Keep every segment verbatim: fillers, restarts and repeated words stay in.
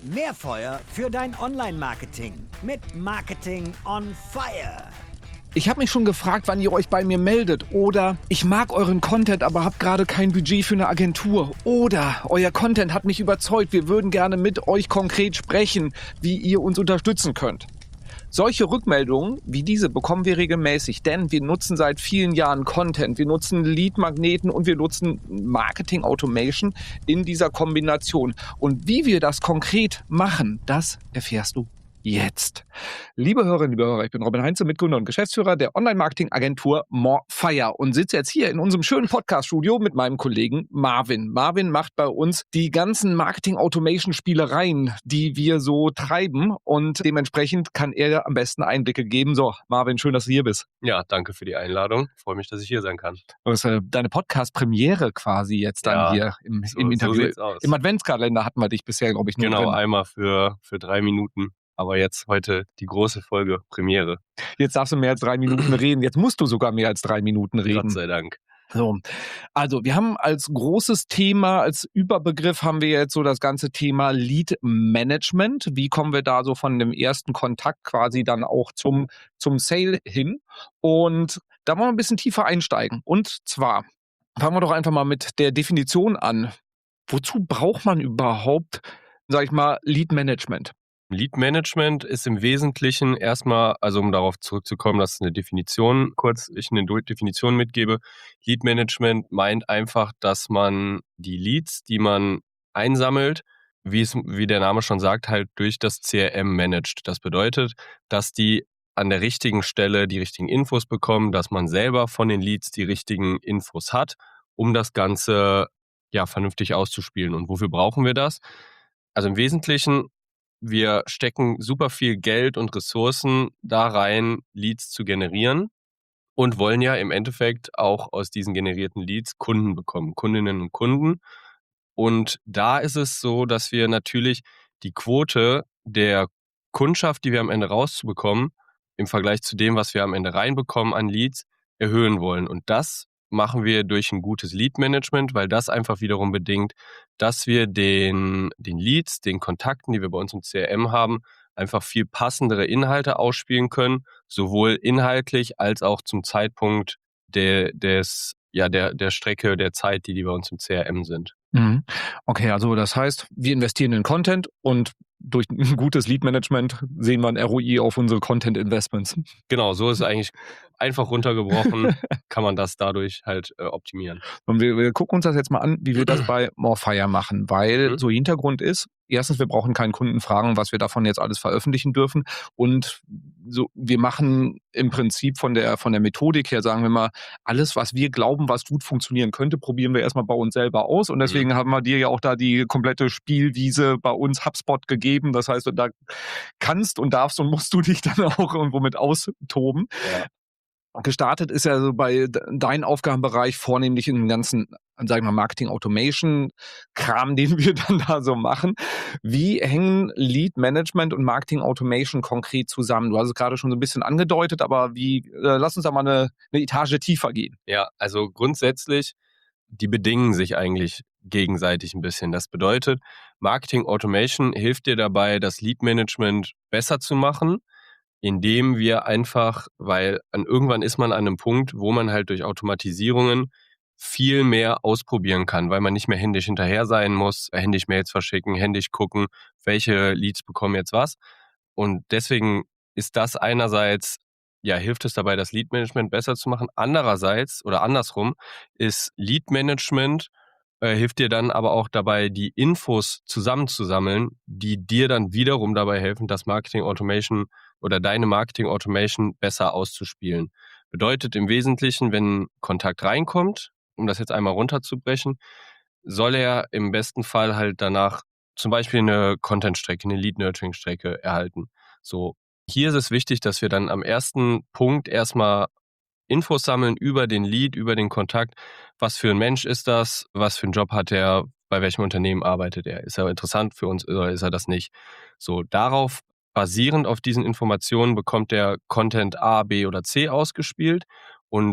Mehr Feuer für dein Online-Marketing mit Marketing on Fire. Ich habe mich schon gefragt, wann ihr euch bei mir meldet. Oder ich mag euren Content, aber habe gerade kein Budget für eine Agentur. Oder euer Content hat mich überzeugt. Wir würden gerne mit euch konkret sprechen, wie ihr uns unterstützen könnt. Solche Rückmeldungen wie diese bekommen wir regelmäßig, denn wir nutzen seit vielen Jahren Content, wir nutzen Lead-Magneten und wir nutzen Marketing-Automation in dieser Kombination. Und wie wir das konkret machen, das erfährst du jetzt. Liebe Hörerinnen, liebe Hörer, ich bin Robin Heinze, Mitgründer und Geschäftsführer der Online-Marketing-Agentur Morefire und sitze jetzt hier in unserem schönen Podcast-Studio mit meinem Kollegen Marvin. Marvin macht bei uns die ganzen Marketing-Automation-Spielereien, die wir so treiben, und dementsprechend kann er am besten Einblicke geben. So, Marvin, schön, dass du hier bist. Ja, danke für die Einladung. Ich freue mich, dass ich hier sein kann. Das ist äh, deine Podcast-Premiere quasi jetzt dann Ja, hier im, so- im so Interview. sieht's aus. Im Adventskalender hatten wir dich bisher, glaube ich, nur Genau, drin. einmal für, für drei Minuten. Aber jetzt heute die große Folge Premiere. Jetzt darfst du mehr als drei Minuten reden. Jetzt musst du sogar mehr als drei Minuten Gott reden. sei Dank. So, also wir haben als großes Thema, als Überbegriff haben wir jetzt so das ganze Thema Lead Management. Wie kommen wir da so von dem ersten Kontakt quasi dann auch zum, zum Sale hin? Und da wollen wir ein bisschen tiefer einsteigen. Und zwar fangen wir doch einfach mal mit der Definition an. Wozu braucht man überhaupt, sag ich mal, Lead Management? Lead Management ist im Wesentlichen erstmal, also um darauf zurückzukommen, dass eine Definition, kurz ich eine Definition mitgebe. Lead Management meint einfach, dass man die Leads, die man einsammelt, wie es, wie der Name schon sagt, halt durch das C R M managt. Das bedeutet, dass die an der richtigen Stelle die richtigen Infos bekommen, dass man selber von den Leads die richtigen Infos hat, um das Ganze ja vernünftig auszuspielen. Und wofür brauchen wir das? Also im Wesentlichen, wir stecken super viel Geld und Ressourcen da rein, Leads zu generieren, und wollen ja im Endeffekt auch aus diesen generierten Leads Kunden bekommen, Kundinnen und Kunden. Und da ist es so, dass wir natürlich die Quote der Kundschaft, die wir am Ende rauszubekommen, im Vergleich zu dem, was wir am Ende reinbekommen an Leads, erhöhen wollen. Und das machen wir durch ein gutes Lead-Management, weil das einfach wiederum bedingt, dass wir den, den Leads, den Kontakten, die wir bei uns im C R M haben, einfach viel passendere Inhalte ausspielen können, sowohl inhaltlich als auch zum Zeitpunkt der, des, ja, der, der Strecke, der Zeit, die die bei uns im C R M sind. Mhm. Okay, also das heißt, wir investieren in Content und durch ein gutes Lead-Management sehen wir ein R O I auf unsere Content-Investments. Genau, so ist es eigentlich einfach runtergebrochen, kann man das dadurch halt äh, optimieren. Und wir, wir gucken uns das jetzt mal an, wie wir das bei Morefire machen, weil Mhm. so Hintergrund ist, erstens, wir brauchen keinen Kunden fragen, was wir davon jetzt alles veröffentlichen dürfen, und so, wir machen im Prinzip von der, von der Methodik her, sagen wir mal, alles, was wir glauben, was gut funktionieren könnte, probieren wir erstmal bei uns selber aus, und deswegen haben wir dir ja auch da die komplette Spielwiese bei uns HubSpot gegeben. Das heißt, da kannst und darfst und musst du dich dann auch irgendwo mit austoben. Ja. Gestartet ist ja so bei de- deinem Aufgabenbereich vornehmlich in dem ganzen, sagen wir mal, Marketing Automation Kram, den wir dann da so machen. Wie hängen Lead Management und Marketing Automation konkret zusammen? Du hast es gerade schon so ein bisschen angedeutet, aber wie, äh, lass uns da mal eine, eine Etage tiefer gehen. Ja, also grundsätzlich, die bedingen sich eigentlich gegenseitig ein bisschen. Das bedeutet, Marketing Automation hilft dir dabei, das Lead Management besser zu machen, indem wir einfach, weil an irgendwann ist man an einem Punkt, wo man halt durch Automatisierungen viel mehr ausprobieren kann, weil man nicht mehr händisch hinterher sein muss, händisch Mails verschicken, händisch gucken, welche Leads bekommen jetzt was. Und deswegen ist das einerseits, ja, hilft es dabei, das Lead-Management besser zu machen. Andererseits oder andersrum ist Lead-Management äh, hilft dir dann aber auch dabei, die Infos zusammenzusammeln, die dir dann wiederum dabei helfen, das Marketing Automation oder deine Marketing Automation besser auszuspielen. Bedeutet im Wesentlichen, wenn Kontakt reinkommt, um das jetzt einmal runterzubrechen, soll er im besten Fall halt danach zum Beispiel eine Content-Strecke, eine Lead-Nurturing-Strecke erhalten. So, hier ist es wichtig, dass wir dann am ersten Punkt erstmal Infos sammeln über den Lead, über den Kontakt. Was für ein Mensch ist das? Was für einen Job hat er? Bei welchem Unternehmen arbeitet er? Ist er interessant für uns oder ist er das nicht? So, darauf basierend auf diesen Informationen bekommt der Content A, B oder C ausgespielt, und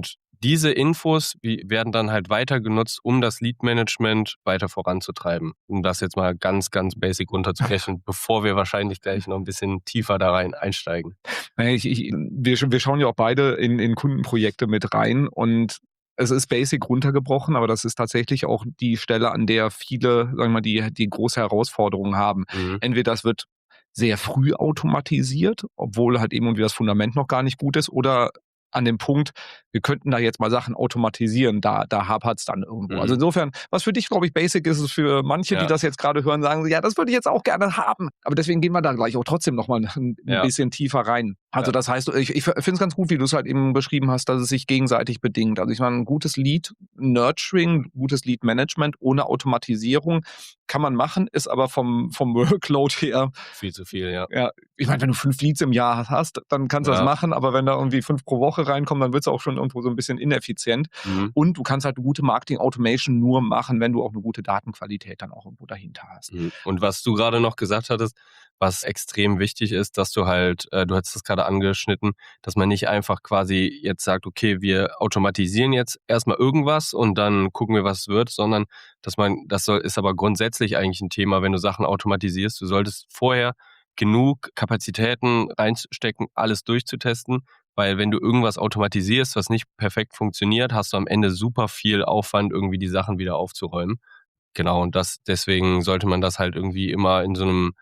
diese Infos wie, werden dann halt weiter genutzt, um das Lead-Management weiter voranzutreiben. Um das jetzt mal ganz, ganz basic runterzubrechen, bevor wir wahrscheinlich gleich noch ein bisschen tiefer da rein einsteigen. Ich, ich, wir, wir schauen ja auch beide in, in Kundenprojekte mit rein und es ist basic runtergebrochen, aber das ist tatsächlich auch die Stelle, an der viele, sagen wir mal, die, die große Herausforderungen haben. Mhm. Entweder das wird sehr früh automatisiert, obwohl halt eben irgendwie das Fundament noch gar nicht gut ist, oder an dem Punkt, wir könnten da jetzt mal Sachen automatisieren, da, da hapert es dann irgendwo. Mhm. Also insofern, was für dich, glaube ich, basic ist, ist für manche, Ja. die das jetzt gerade hören, sagen, ja, das würde ich jetzt auch gerne haben. Aber deswegen gehen wir da gleich auch trotzdem nochmal ein Ja. bisschen tiefer rein. Also Ja. das heißt, ich, ich finde es ganz gut, wie du es halt eben beschrieben hast, dass es sich gegenseitig bedingt. Also ich meine, ein gutes Lead-Nurturing, gutes Lead-Management ohne Automatisierung kann man machen, ist aber vom, vom Workload her Viel zu viel, ja. ja, ich meine, wenn du fünf Leads im Jahr hast, dann kannst du Ja. das machen, aber wenn da irgendwie fünf pro Woche reinkommen, dann wird es auch schon irgendwo so ein bisschen ineffizient. Mhm. Und du kannst halt eine gute Marketing-Automation nur machen, wenn du auch eine gute Datenqualität dann auch irgendwo dahinter hast. Mhm. Und was du gerade noch gesagt hattest, was extrem wichtig ist, dass du halt, äh, du hattest das gerade angeschnitten, dass man nicht einfach quasi jetzt sagt, okay, wir automatisieren jetzt erstmal irgendwas und dann gucken wir, was es wird, sondern dass man, das soll, ist aber grundsätzlich eigentlich ein Thema, wenn du Sachen automatisierst, du solltest vorher genug Kapazitäten reinstecken, alles durchzutesten, weil wenn du irgendwas automatisierst, was nicht perfekt funktioniert, hast du am Ende super viel Aufwand, irgendwie die Sachen wieder aufzuräumen. Genau, und das, deswegen sollte man das halt irgendwie immer in so einem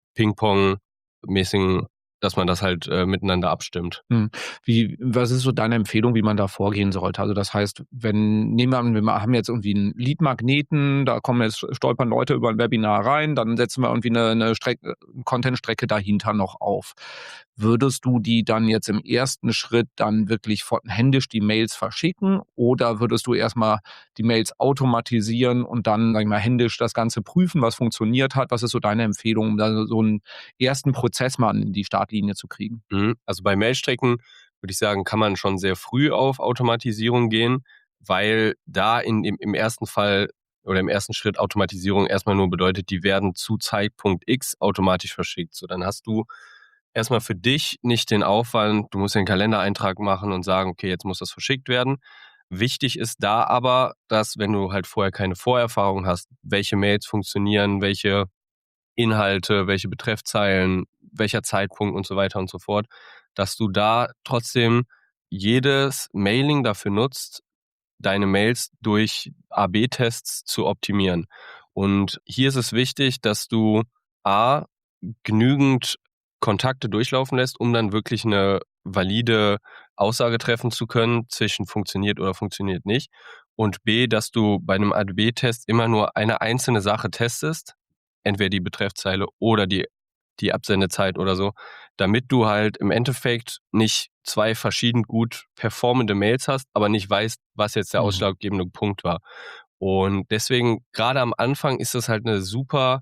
Ping-Pong-mäßigen, dass man das halt äh, miteinander abstimmt. Hm. Wie, was ist so deine Empfehlung, wie man da vorgehen sollte? Also das heißt, wenn, nehmen wir an, wir haben jetzt irgendwie einen Lead-Magneten, da kommen jetzt, stolpern Leute über ein Webinar rein, dann setzen wir irgendwie eine, eine Strecke, Content-Strecke dahinter noch auf. Würdest du die dann jetzt im ersten Schritt dann wirklich von, händisch die Mails verschicken oder würdest du erstmal die Mails automatisieren und dann, sag ich mal, händisch das Ganze prüfen, was funktioniert hat? Was ist so deine Empfehlung, um da so einen ersten Prozess mal in die Startlinie zu kriegen? Mhm. Also bei Mailstrecken würde ich sagen, kann man schon sehr früh auf Automatisierung gehen, weil da in, im, im ersten Fall oder im ersten Schritt Automatisierung erstmal nur bedeutet, die werden zu Zeitpunkt X automatisch verschickt. So, dann hast du erstmal für dich nicht den Aufwand, du musst den Kalendereintrag machen und sagen, okay, jetzt muss das verschickt werden. Wichtig ist da aber, dass wenn du halt vorher keine Vorerfahrung hast, welche Mails funktionieren, welche Inhalte, welche Betreffzeilen, welcher Zeitpunkt und so weiter und so fort, dass du da trotzdem jedes Mailing dafür nutzt, deine Mails durch A B Tests zu optimieren. Und hier ist es wichtig, dass du A, genügend Kontakte durchlaufen lässt, um dann wirklich eine valide Aussage treffen zu können zwischen funktioniert oder funktioniert nicht. Und B, dass du bei einem A B Test immer nur eine einzelne Sache testest, entweder die Betreffzeile oder die, die Absendezeit oder so, damit du halt im Endeffekt nicht zwei verschieden gut performende Mails hast, aber nicht weißt, was jetzt der Mhm. ausschlaggebende Punkt war. Und deswegen, gerade am Anfang ist das halt eine super,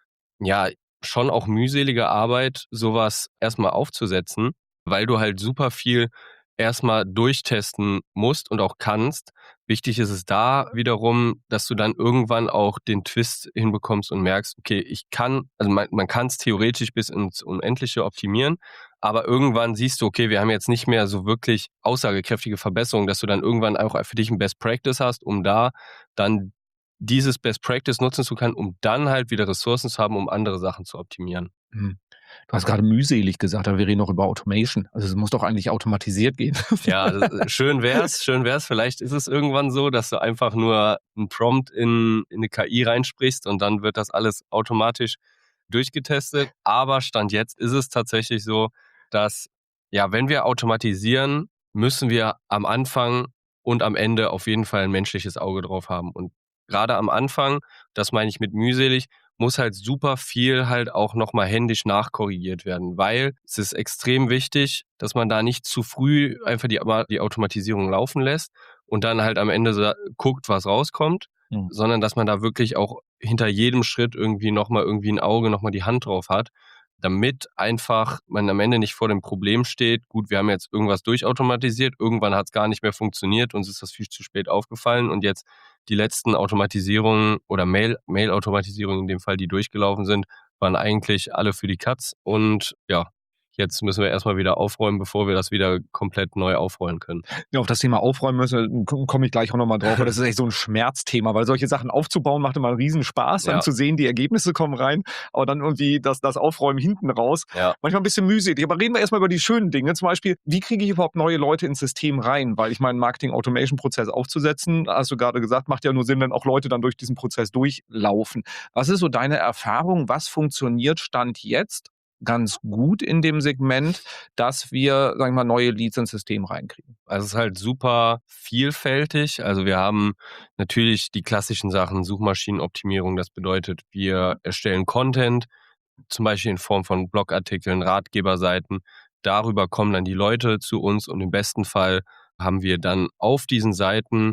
ja, schon auch mühselige Arbeit, sowas erstmal aufzusetzen, weil du halt super viel erstmal durchtesten musst und auch kannst. Wichtig ist es da wiederum, dass du dann irgendwann auch den Twist hinbekommst und merkst, okay, ich kann, also man, man kann es theoretisch bis ins Unendliche optimieren, aber irgendwann siehst du, okay, wir haben jetzt nicht mehr so wirklich aussagekräftige Verbesserungen, dass du dann irgendwann auch für dich ein Best Practice hast, um da dann dieses Best Practice nutzen zu können, um dann halt wieder Ressourcen zu haben, um andere Sachen zu optimieren. Hm. Du hast gerade mühselig gesagt, aber wir reden noch über Automation. Also es muss doch eigentlich automatisiert gehen. Ja, das- schön wär's, schön wär's. Vielleicht ist es irgendwann so, dass du einfach nur einen Prompt in, in eine K I reinsprichst und dann wird das alles automatisch durchgetestet. Aber Stand jetzt ist es tatsächlich so, dass, ja, wenn wir automatisieren, müssen wir am Anfang und am Ende auf jeden Fall ein menschliches Auge drauf haben. Und gerade am Anfang, das meine ich mit mühselig, muss halt super viel halt auch nochmal händisch nachkorrigiert werden, weil es ist extrem wichtig, dass man da nicht zu früh einfach die, die Automatisierung laufen lässt und dann halt am Ende sa- guckt, was rauskommt, Hm. sondern dass man da wirklich auch hinter jedem Schritt irgendwie nochmal irgendwie ein Auge, nochmal die Hand drauf hat, damit einfach man am Ende nicht vor dem Problem steht, gut, wir haben jetzt irgendwas durchautomatisiert, irgendwann hat es gar nicht mehr funktioniert, uns ist das viel zu spät aufgefallen und jetzt die letzten Automatisierungen oder Mail, Mail-Automatisierungen in dem Fall, die durchgelaufen sind, waren eigentlich alle für die Katz und ja. Jetzt müssen wir erstmal wieder aufräumen, bevor wir das wieder komplett neu aufrollen können. Ja, auf das Thema Aufräumen müssen, komme ich gleich auch nochmal drauf, weil das ist echt so ein Schmerzthema, weil solche Sachen aufzubauen macht immer einen riesen Spaß, dann Ja. zu sehen, die Ergebnisse kommen rein, aber dann irgendwie das, das Aufräumen hinten raus, Ja. manchmal ein bisschen mühselig. Aber reden wir erstmal über die schönen Dinge, zum Beispiel, wie kriege ich überhaupt neue Leute ins System rein, weil ich meinen Marketing-Automation-Prozess aufzusetzen, hast du gerade gesagt, macht ja nur Sinn, wenn auch Leute dann durch diesen Prozess durchlaufen. Was ist so deine Erfahrung, was funktioniert Stand jetzt ganz gut in dem Segment, dass wir, sagen wir mal, neue Leads ins System reinkriegen? Also es ist halt super vielfältig. Also wir haben natürlich die klassischen Sachen, Suchmaschinenoptimierung. Das bedeutet, wir erstellen Content, zum Beispiel in Form von Blogartikeln, Ratgeberseiten. Darüber kommen dann die Leute zu uns und im besten Fall haben wir dann auf diesen Seiten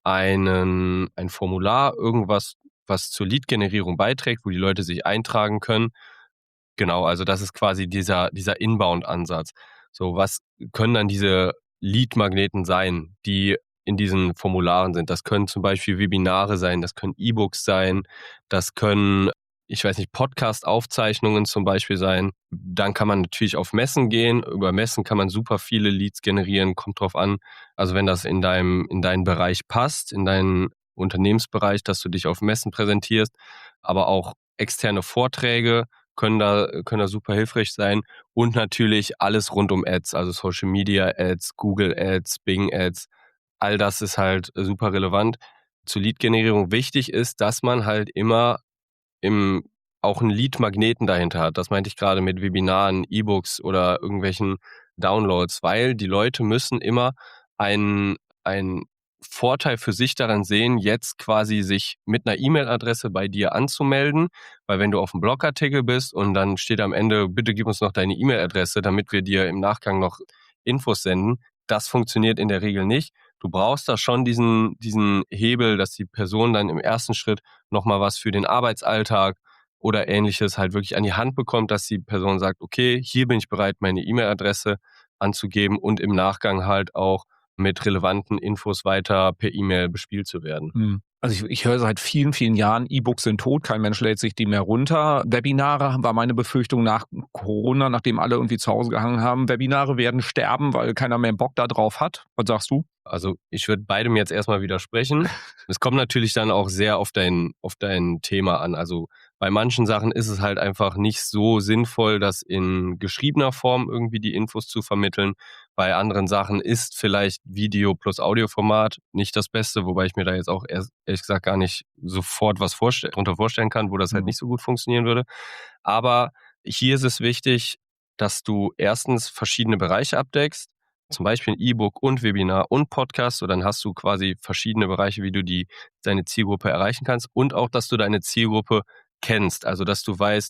einen, ein Formular, irgendwas, was zur Lead-Generierung beiträgt, wo die Leute sich eintragen können. Genau, also das ist quasi dieser, dieser Inbound-Ansatz. So, was können dann diese Lead-Magneten sein, die in diesen Formularen sind? Das können zum Beispiel Webinare sein, das können E-Books sein, das können, ich weiß nicht, Podcast-Aufzeichnungen zum Beispiel sein. Dann kann man natürlich auf Messen gehen. Über Messen kann man super viele Leads generieren, kommt drauf an. Also wenn das in deinem, in deinen Bereich passt, in deinen Unternehmensbereich, dass du dich auf Messen präsentierst, aber auch externe Vorträge können da, können da super hilfreich sein. Und natürlich alles rund um Ads, also Social Media Ads, Google Ads, Bing Ads. All das ist halt super relevant. Zur Lead-Generierung wichtig ist, dass man halt immer im, auch einen Lead-Magneten dahinter hat. Das meinte ich gerade mit Webinaren, E-Books oder irgendwelchen Downloads, weil die Leute müssen immer einen, einen Vorteil für sich daran sehen, jetzt quasi sich mit einer E-Mail-Adresse bei dir anzumelden, weil wenn du auf einem Blogartikel bist und dann steht am Ende, bitte gib uns noch deine E-Mail-Adresse, damit wir dir im Nachgang noch Infos senden, das funktioniert in der Regel nicht. Du brauchst da schon diesen, diesen Hebel, dass die Person dann im ersten Schritt nochmal was für den Arbeitsalltag oder Ähnliches halt wirklich an die Hand bekommt, dass die Person sagt, okay, hier bin ich bereit, meine E-Mail-Adresse anzugeben und im Nachgang halt auch mit relevanten Infos weiter per E-Mail bespielt zu werden. Also ich, ich höre seit vielen, vielen Jahren, E-Books sind tot, kein Mensch lädt sich die mehr runter. Webinare war meine Befürchtung nach Corona, nachdem alle irgendwie zu Hause gehangen haben. Webinare werden sterben, weil keiner mehr Bock da drauf hat. Was sagst du? Also ich würde beidem jetzt erstmal widersprechen. Es kommt natürlich dann auch sehr auf dein, auf dein Thema an. Also bei manchen Sachen ist es halt einfach nicht so sinnvoll, das in geschriebener Form irgendwie die Infos zu vermitteln. Bei anderen Sachen ist vielleicht Video plus Audioformat nicht das Beste, wobei ich mir da jetzt auch erst, ehrlich gesagt gar nicht sofort was vorstell- darunter vorstellen kann, wo das halt nicht so gut funktionieren würde. Aber hier ist es wichtig, dass du erstens verschiedene Bereiche abdeckst, zum Beispiel ein E-Book und Webinar und Podcast, so dann hast du quasi verschiedene Bereiche, wie du die deine Zielgruppe erreichen kannst und auch, dass du deine Zielgruppe kennst, also dass du weißt,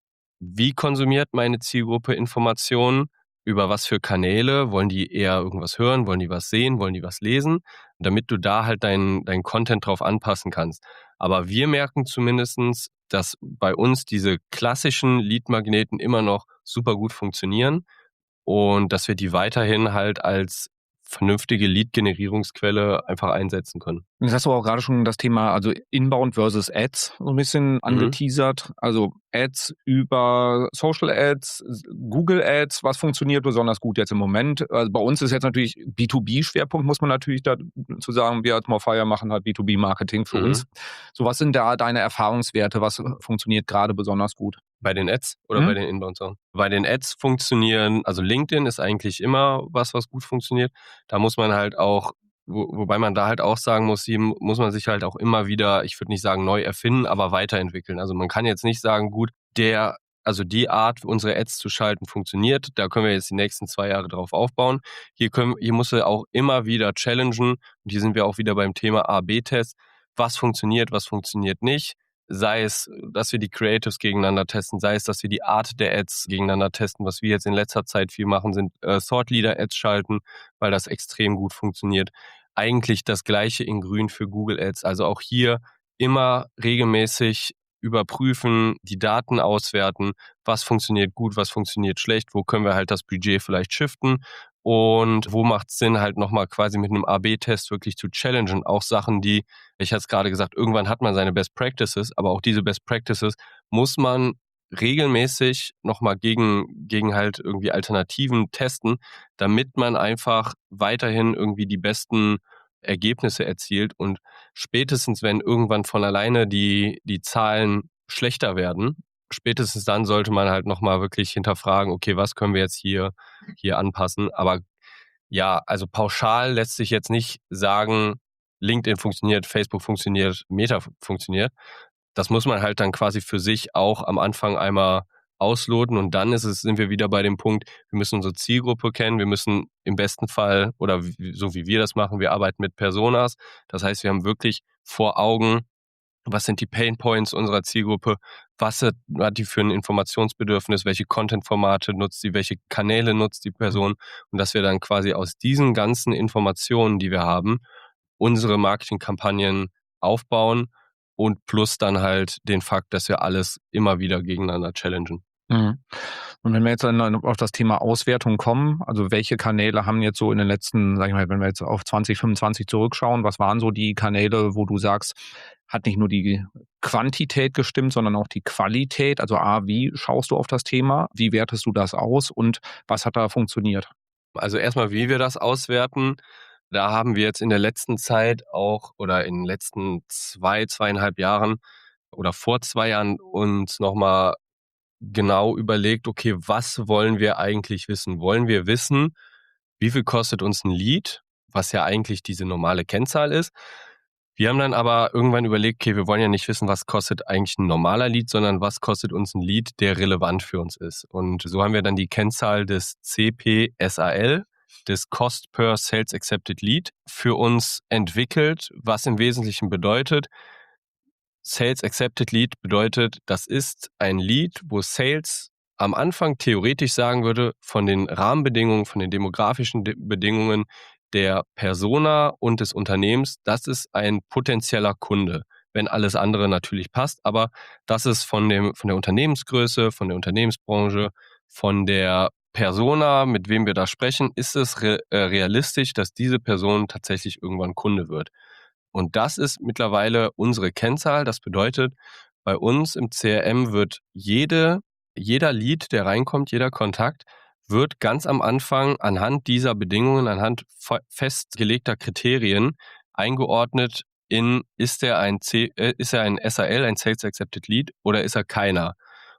wie konsumiert meine Zielgruppe Informationen, über was für Kanäle, wollen die eher irgendwas hören, wollen die was sehen, wollen die was lesen, damit du da halt deinen dein Content drauf anpassen kannst. Aber wir merken zumindestens, dass bei uns diese klassischen Lead-Magneten immer noch super gut funktionieren und dass wir die weiterhin halt als vernünftige Lead-Generierungsquelle einfach einsetzen können. Jetzt hast du auch gerade schon das Thema, also Inbound versus Ads so ein bisschen angeteasert. Also Ads über Social Ads, Google Ads, was funktioniert besonders gut jetzt im Moment? Also bei uns ist jetzt natürlich B zwei B-Schwerpunkt, muss man natürlich dazu sagen, wir als Morfire machen halt B zwei B-Marketing für Mhm. uns. So, was sind da deine Erfahrungswerte? Was funktioniert gerade besonders gut? Bei den Ads oder Mhm. bei den Inbound-Sachen? Bei den Ads funktionieren, also LinkedIn ist eigentlich immer was, was gut funktioniert. Da muss man halt auch, wo, wobei man da halt auch sagen muss, hier muss man sich halt auch immer wieder, ich würde nicht sagen neu erfinden, aber weiterentwickeln. Also man kann jetzt nicht sagen, gut, der, also die Art, unsere Ads zu schalten, funktioniert. Da können wir jetzt die nächsten zwei Jahre drauf aufbauen. Hier können, hier muss er auch immer wieder challengen. Und hier sind wir auch wieder beim Thema A B Test. Was funktioniert, was funktioniert nicht? Sei es, dass wir die Creatives gegeneinander testen, sei es, dass wir die Art der Ads gegeneinander testen. Was wir jetzt in letzter Zeit viel machen, sind äh, Thought Leader Ads schalten, weil das extrem gut funktioniert. Eigentlich das Gleiche in Grün für Google Ads. Also auch hier immer regelmäßig überprüfen, die Daten auswerten, was funktioniert gut, was funktioniert schlecht, wo können wir halt das Budget vielleicht shiften und wo macht es Sinn, halt nochmal quasi mit einem A B Test wirklich zu challengen. Auch Sachen, die, ich hatte es gerade gesagt, irgendwann hat man seine Best Practices, aber auch diese Best Practices muss man regelmäßig nochmal gegen, gegen halt irgendwie Alternativen testen, damit man einfach weiterhin irgendwie die besten Ergebnisse erzielt. Und spätestens, wenn irgendwann von alleine die, die Zahlen schlechter werden, spätestens dann sollte man halt nochmal wirklich hinterfragen, okay, was können wir jetzt hier, hier anpassen. Aber ja, also pauschal lässt sich jetzt nicht sagen, LinkedIn funktioniert, Facebook funktioniert, Meta funktioniert. Das muss man halt dann quasi für sich auch am Anfang einmal ausloten und dann ist es, sind wir wieder bei dem Punkt, wir müssen unsere Zielgruppe kennen, wir müssen im besten Fall, oder wie, so wie wir das machen, wir arbeiten mit Personas. Das heißt, wir haben wirklich vor Augen, was sind die Pain Points unserer Zielgruppe, was hat die für ein Informationsbedürfnis, welche Content-Formate nutzt sie, welche Kanäle nutzt die Person und dass wir dann quasi aus diesen ganzen Informationen, die wir haben, unsere Marketingkampagnen aufbauen und plus dann halt den Fakt, dass wir alles immer wieder gegeneinander challengen. Mhm. Und wenn wir jetzt dann auf das Thema Auswertung kommen, also welche Kanäle haben jetzt so in den letzten, sag ich mal, wenn wir jetzt auf zwanzig fünfundzwanzig zurückschauen, was waren so die Kanäle, wo du sagst, hat nicht nur die Quantität gestimmt, sondern auch die Qualität? Also A, wie schaust du auf das Thema? Wie wertest du das aus? Und was hat da funktioniert? Also erstmal, wie wir das auswerten. Da haben wir jetzt in der letzten Zeit auch oder in den letzten zwei, zweieinhalb Jahren oder vor zwei Jahren uns nochmal genau überlegt, okay, was wollen wir eigentlich wissen? Wollen wir wissen, wie viel kostet uns ein Lead, was ja eigentlich diese normale Kennzahl ist? Wir haben dann aber irgendwann überlegt, okay, wir wollen ja nicht wissen, was kostet eigentlich ein normaler Lead, sondern was kostet uns ein Lead, der relevant für uns ist. Und so haben wir dann die Kennzahl des C P S A L, des Cost per Sales Accepted Lead, für uns entwickelt, was im Wesentlichen bedeutet, Sales Accepted Lead bedeutet, das ist ein Lead, wo Sales am Anfang theoretisch sagen würde, von den Rahmenbedingungen, von den demografischen De- Bedingungen der Persona und des Unternehmens, das ist ein potenzieller Kunde, wenn alles andere natürlich passt, aber das ist von dem, von der Unternehmensgröße, von der Unternehmensbranche, von der Persona, mit wem wir da sprechen, ist es re- äh, realistisch, dass diese Person tatsächlich irgendwann Kunde wird. Und das ist mittlerweile unsere Kennzahl. Das bedeutet, bei uns im C R M wird jede, jeder Lead, der reinkommt, jeder Kontakt, wird ganz am Anfang anhand dieser Bedingungen, anhand fe- festgelegter Kriterien eingeordnet in, ist er ein C, äh, ist er ein S A L, ein Sales Accepted Lead, oder ist er keiner?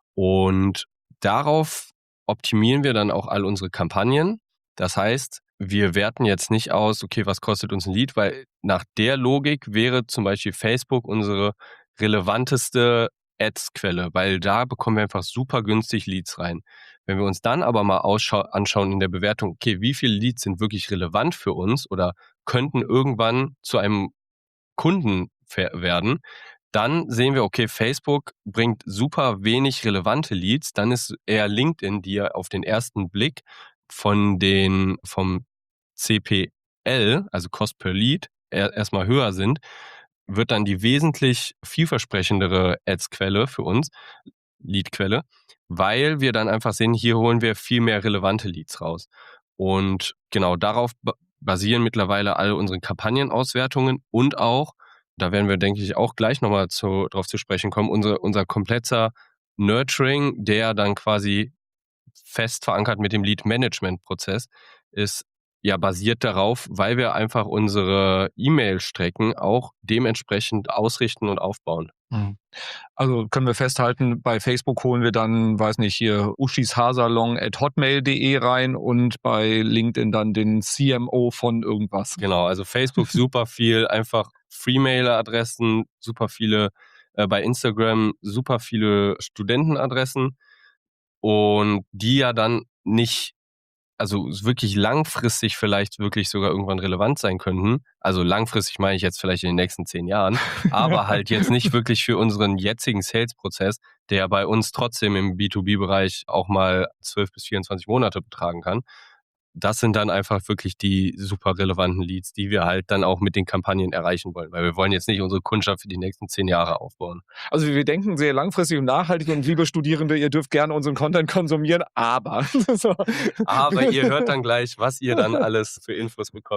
Und darauf optimieren wir dann auch all unsere Kampagnen. Das heißt, wir werten jetzt nicht aus, okay, was kostet uns ein Lead, weil nach der Logik wäre zum Beispiel Facebook unsere relevanteste Ads-Quelle, weil da bekommen wir einfach super günstig Leads rein. Wenn wir uns dann aber mal ausschau- anschauen in der Bewertung, okay, wie viele Leads sind wirklich relevant für uns oder könnten irgendwann zu einem Kunden ver- werden, dann sehen wir, okay, Facebook bringt super wenig relevante Leads, dann ist eher LinkedIn, die ja auf den ersten Blick von den, vom C P L, also Cost per Lead, er, erstmal höher sind, wird dann die wesentlich vielversprechendere Ads-Quelle für uns, Lead-Quelle, weil wir dann einfach sehen, hier holen wir viel mehr relevante Leads raus. Und genau darauf ba- basieren mittlerweile all unsere Kampagnenauswertungen und auch, da werden wir, denke ich, auch gleich nochmal zu, drauf zu sprechen kommen, unsere, unser kompletter Nurturing, der dann quasi fest verankert mit dem Lead-Management-Prozess ist, ja basiert darauf, weil wir einfach unsere E-Mail-Strecken auch dementsprechend ausrichten und aufbauen. Mhm. Also können wir festhalten, bei Facebook holen wir dann, weiß nicht, hier uschis haarsalon at hotmail punkt de rein und bei LinkedIn dann den C M O von irgendwas. Genau, also Facebook super viel, einfach Free-Mail-Adressen, super viele, äh, bei Instagram super viele Studentenadressen und die ja dann nicht, also wirklich langfristig vielleicht wirklich sogar irgendwann relevant sein könnten. Also langfristig meine ich jetzt vielleicht in den nächsten zehn Jahren, aber halt jetzt nicht wirklich für unseren jetzigen Sales-Prozess, der bei uns trotzdem im B zwei B-Bereich auch mal zwölf bis vierundzwanzig Monate betragen kann. Das sind dann einfach wirklich die super relevanten Leads, die wir halt dann auch mit den Kampagnen erreichen wollen, weil wir wollen jetzt nicht unsere Kundschaft für die nächsten zehn Jahre aufbauen. Also wir denken sehr langfristig und nachhaltig und liebe Studierende, ihr dürft gerne unseren Content konsumieren, aber... so. Aber ihr hört dann gleich, was ihr dann alles für Infos bekommt.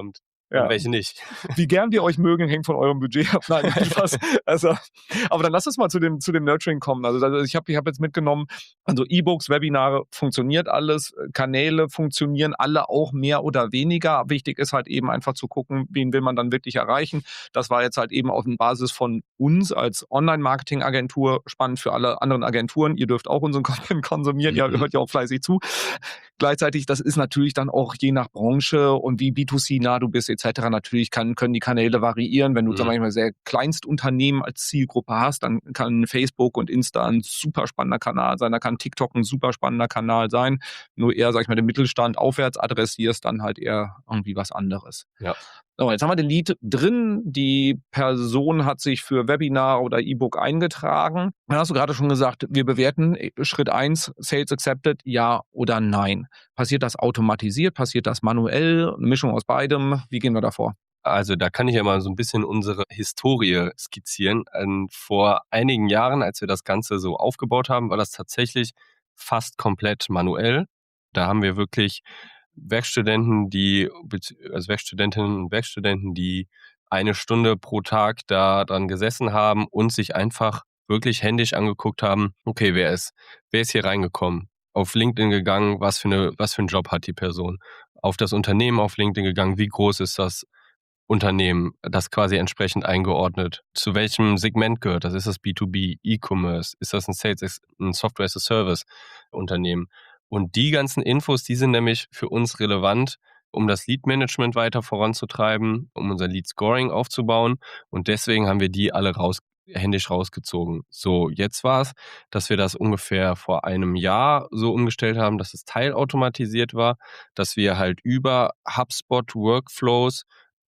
Ja. Und welche nicht. Wie gern wir euch mögen, hängt von eurem Budget ab. Nein, etwas. Also, aber dann lass uns mal zu dem, zu dem Nurturing kommen. Also also ich habe ich hab jetzt mitgenommen, also E-Books, Webinare, funktioniert alles, Kanäle funktionieren alle auch mehr oder weniger. Wichtig ist halt eben einfach zu gucken, wen will man dann wirklich erreichen. Das war jetzt halt eben auf Basis von uns als Online-Marketing-Agentur spannend für alle anderen Agenturen. Ihr dürft auch unseren Content konsumieren, ihr hört ja auch fleißig zu. Gleichzeitig, das ist natürlich dann auch je nach Branche und wie B zwei C nah du bist et cetera. Natürlich kann, können die Kanäle variieren. Wenn du zum Beispiel sehr Kleinstunternehmen als Zielgruppe hast, dann kann Facebook und Insta ein super spannender Kanal sein. Da kann TikTok ein super spannender Kanal sein. Nur eher, sag ich mal, den Mittelstand aufwärts adressierst, dann halt eher irgendwie was anderes. Ja. So, jetzt haben wir den Lead drin. Die Person hat sich für Webinar oder E-Book eingetragen. Dann hast du gerade schon gesagt, wir bewerten Schritt eins, Sales Accepted, ja oder nein. Passiert das automatisiert? Passiert das manuell? Eine Mischung aus beidem? Wie gehen wir da vor? Also da kann ich ja mal so ein bisschen unsere Historie skizzieren. Ähm, vor einigen Jahren, als wir das Ganze so aufgebaut haben, war das tatsächlich fast komplett manuell. Da haben wir wirklich Werkstudenten, die, also Werkstudentinnen und Werkstudenten, die eine Stunde pro Tag da dran gesessen haben und sich einfach wirklich händisch angeguckt haben, okay, wer ist, wer ist hier reingekommen? Auf LinkedIn gegangen, was für eine, was für einen Job hat die Person? Auf das Unternehmen auf LinkedIn gegangen, wie groß ist das Unternehmen, das quasi entsprechend eingeordnet? Zu welchem Segment gehört das? Ist das B zwei B, E-Commerce? Ist das ein Sales, ein Software as a Service Unternehmen? Und die ganzen Infos, die sind nämlich für uns relevant, um das Lead-Management weiter voranzutreiben, um unser Lead-Scoring aufzubauen. Und deswegen haben wir die alle raus, händisch rausgezogen. So, jetzt war es, dass wir das ungefähr vor einem Jahr so umgestellt haben, dass es teilautomatisiert war, dass wir halt über HubSpot Workflows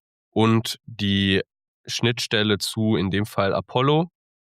und die Schnittstelle zu, in dem Fall Apollo,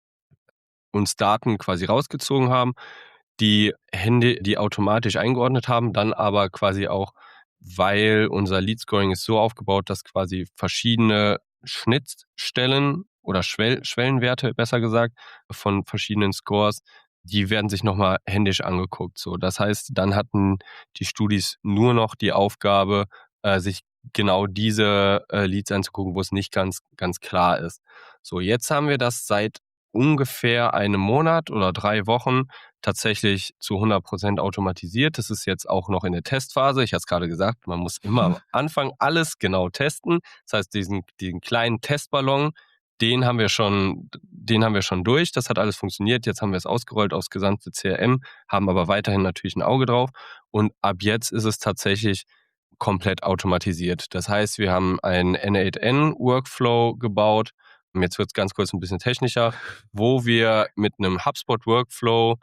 uns Daten quasi rausgezogen haben, die Hände, die automatisch eingeordnet haben, dann aber quasi auch, weil unser Lead-Scoring ist so aufgebaut, dass quasi verschiedene Schnittstellen oder Schwell- Schwellenwerte, besser gesagt, von verschiedenen Scores, die werden sich nochmal händisch angeguckt. So, das heißt, dann hatten die Studis nur noch die Aufgabe, äh, sich genau diese äh, Leads anzugucken, wo es nicht ganz, ganz klar ist. So, jetzt haben wir das seit ungefähr einem Monat oder drei Wochen tatsächlich zu hundert Prozent automatisiert. Das ist jetzt auch noch in der Testphase. Ich hatte es gerade gesagt, man muss immer am Anfang alles genau testen. Das heißt, diesen, diesen kleinen Testballon, den haben wir schon, den haben wir schon durch. Das hat alles funktioniert. Jetzt haben wir es ausgerollt aufs gesamte C R M, haben aber weiterhin natürlich ein Auge drauf. Und ab jetzt ist es tatsächlich komplett automatisiert. Das heißt, wir haben einen N acht N-Workflow gebaut. Jetzt wird es ganz kurz ein bisschen technischer, wo wir mit einem HubSpot-Workflow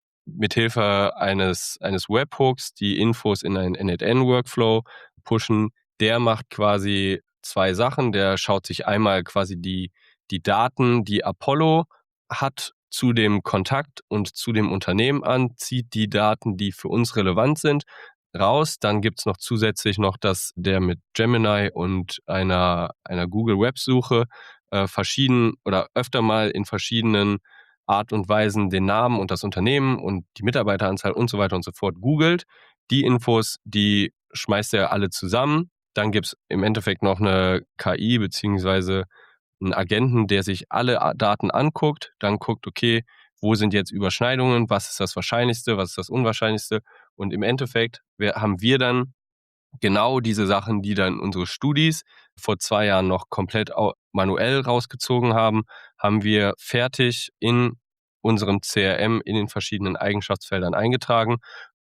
mithilfe eines, eines Webhooks die Infos in einen N acht N-Workflow pushen. Der macht quasi zwei Sachen. Der schaut sich einmal quasi die, die Daten, die Apollo hat, zu dem Kontakt und zu dem Unternehmen an, zieht die Daten, die für uns relevant sind, raus. Dann gibt es noch zusätzlich noch, dass der mit Gemini und einer, einer Google-Websuche äh, verschieden oder öfter mal in verschiedenen Art und Weisen den Namen und das Unternehmen und die Mitarbeiteranzahl und so weiter und so fort googelt. Die Infos, die schmeißt er alle zusammen. Dann gibt es im Endeffekt noch eine K I beziehungsweise einen Agenten, der sich alle Daten anguckt, dann guckt, okay, wo sind jetzt Überschneidungen, was ist das Wahrscheinlichste, was ist das Unwahrscheinlichste, und im Endeffekt haben wir dann genau diese Sachen, die dann unsere Studis vor zwei Jahren noch komplett manuell rausgezogen haben, haben wir fertig in unserem C R M in den verschiedenen Eigenschaftsfeldern eingetragen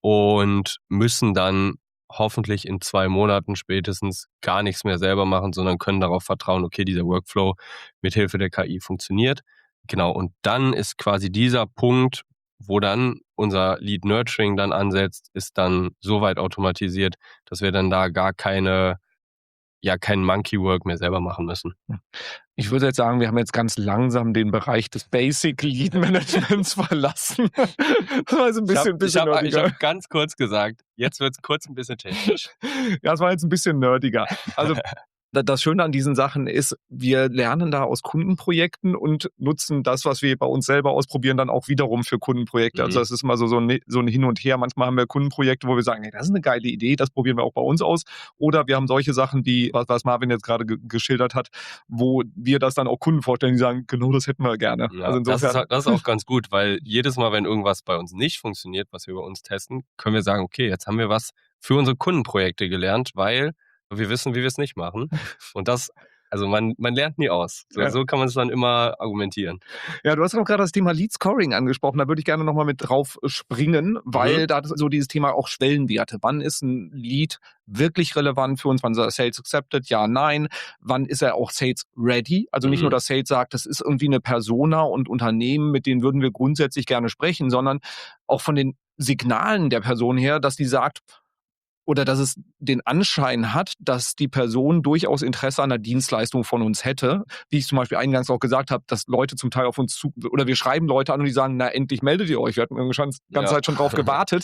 und müssen dann hoffentlich in zwei Monaten spätestens gar nichts mehr selber machen, sondern können darauf vertrauen, okay, dieser Workflow mit Hilfe der K I funktioniert. Genau, und dann ist quasi dieser Punkt, wo dann unser Lead Nurturing dann ansetzt, ist dann so weit automatisiert, dass wir dann da gar keine, ja, kein Monkey Work mehr selber machen müssen. Ich würde jetzt sagen, wir haben jetzt ganz langsam den Bereich des Basic Lead Managements verlassen. Das war jetzt ein bisschen, ich habe bisschen hab, hab ganz kurz gesagt, jetzt wird es kurz ein bisschen technisch. Ja, das war jetzt ein bisschen nerdiger. Also Das Schöne an diesen Sachen ist, wir lernen da aus Kundenprojekten und nutzen das, was wir bei uns selber ausprobieren, dann auch wiederum für Kundenprojekte. Mhm. Also das ist immer so, so, ein, so ein Hin und Her. Manchmal haben wir Kundenprojekte, wo wir sagen, hey, das ist eine geile Idee, das probieren wir auch bei uns aus. Oder wir haben solche Sachen, wie was, was Marvin jetzt gerade ge- geschildert hat, wo wir das dann auch Kunden vorstellen, die sagen, genau das hätten wir gerne. Ja, also insofern, das, ist, das ist auch ganz gut, weil jedes Mal, wenn irgendwas bei uns nicht funktioniert, was wir bei uns testen, können wir sagen, okay, jetzt haben wir was für unsere Kundenprojekte gelernt, weil wir wissen, wie wir es nicht machen. Und das, also man, man lernt nie aus. So, ja. so kann man es dann immer argumentieren. Ja, du hast auch gerade das Thema Lead Scoring angesprochen. Da würde ich gerne nochmal mit drauf springen, weil mhm. da so dieses Thema auch Schwellenwerte. Wann ist ein Lead wirklich relevant für uns? Wann ist er Sales Accepted? Ja, nein. Wann ist er auch Sales Ready? Also nicht mhm. nur, dass Sales sagt, das ist irgendwie eine Persona und Unternehmen, mit denen würden wir grundsätzlich gerne sprechen, sondern auch von den Signalen der Person her, dass die sagt, oder dass es den Anschein hat, dass die Person durchaus Interesse an der Dienstleistung von uns hätte. Wie ich zum Beispiel eingangs auch gesagt habe, dass Leute zum Teil auf uns zu, oder wir schreiben Leute an und die sagen, na endlich meldet ihr euch, wir hatten die ganze ja. Zeit schon drauf gewartet.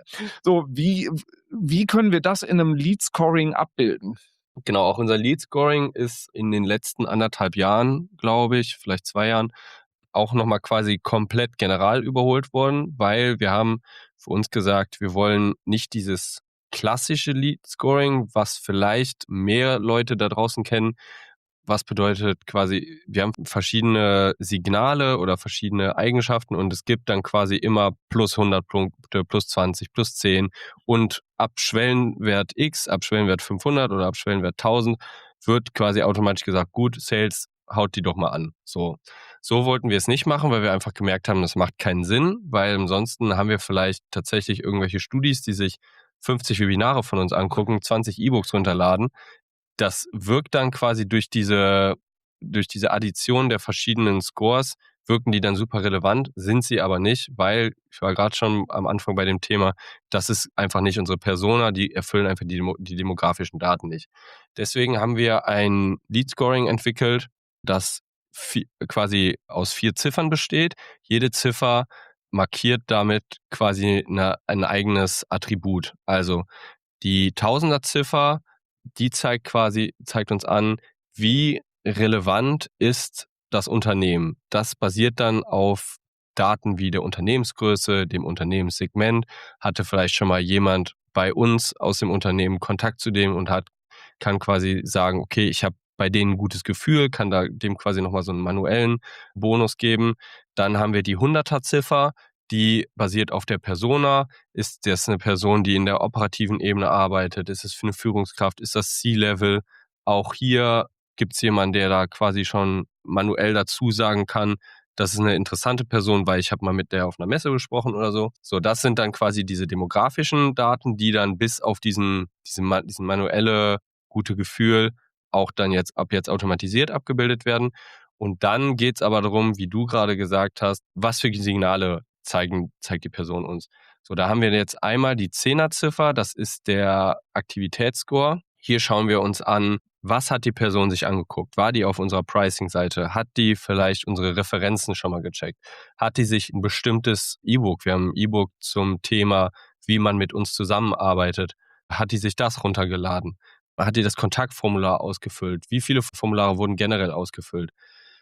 So, wie, wie können wir das in einem Lead-Scoring abbilden? Genau, auch unser Lead-Scoring ist in den letzten anderthalb Jahren, glaube ich, vielleicht zwei Jahren, auch nochmal quasi komplett general überholt worden, weil wir haben für uns gesagt, wir wollen nicht dieses klassische Lead-Scoring, was vielleicht mehr Leute da draußen kennen, was bedeutet quasi, wir haben verschiedene Signale oder verschiedene Eigenschaften und es gibt dann quasi immer plus hundert Punkte, plus zwanzig, plus zehn und ab Schwellenwert X, ab Schwellenwert fünfhundert oder ab Schwellenwert tausend wird quasi automatisch gesagt, gut, Sales, haut die doch mal an. So. So wollten wir es nicht machen, weil wir einfach gemerkt haben, das macht keinen Sinn, weil ansonsten haben wir vielleicht tatsächlich irgendwelche Studis, die sich fünfzig Webinare von uns angucken, zwanzig E-Books runterladen. Das wirkt dann quasi durch diese, durch diese Addition der verschiedenen Scores, wirken die dann super relevant, sind sie aber nicht, weil, ich war gerade schon am Anfang bei dem Thema, das ist einfach nicht unsere Persona, die erfüllen einfach die, die demografischen Daten nicht. Deswegen haben wir ein Lead-Scoring entwickelt, das vi- quasi aus vier Ziffern besteht. Jede Ziffer markiert damit quasi eine, ein eigenes Attribut. Also die Tausender-Ziffer, die zeigt quasi, zeigt uns an, wie relevant ist das Unternehmen. Das basiert dann auf Daten wie der Unternehmensgröße, dem Unternehmenssegment. Hatte vielleicht schon mal jemand bei uns aus dem Unternehmen Kontakt zu dem und hat, kann quasi sagen, okay, ich habe bei denen ein gutes Gefühl, kann da dem quasi nochmal so einen manuellen Bonus geben. Dann haben wir die Hunderter-Ziffer, die basiert auf der Persona. Ist das eine Person, die in der operativen Ebene arbeitet? Ist es für eine Führungskraft? Ist das C-Level? Auch hier gibt es jemanden, der da quasi schon manuell dazu sagen kann, das ist eine interessante Person, weil ich habe mal mit der auf einer Messe gesprochen oder so. So, das sind dann quasi diese demografischen Daten, die dann bis auf diesen, diesen, diesen manuelle gute Gefühl auch dann jetzt ab jetzt automatisiert abgebildet werden. Und dann geht es aber darum, wie du gerade gesagt hast, was für Signale zeigen, zeigt die Person uns. So, da haben wir jetzt einmal die Zehner-Ziffer, das ist der Aktivitätsscore. Hier schauen wir uns an, was hat die Person sich angeguckt? War die auf unserer Pricing-Seite? Hat die vielleicht unsere Referenzen schon mal gecheckt? Hat die sich ein bestimmtes E-Book, wir haben ein E-Book zum Thema, wie man mit uns zusammenarbeitet, hat die sich das runtergeladen? Hat die das Kontaktformular ausgefüllt? Wie viele Formulare wurden generell ausgefüllt?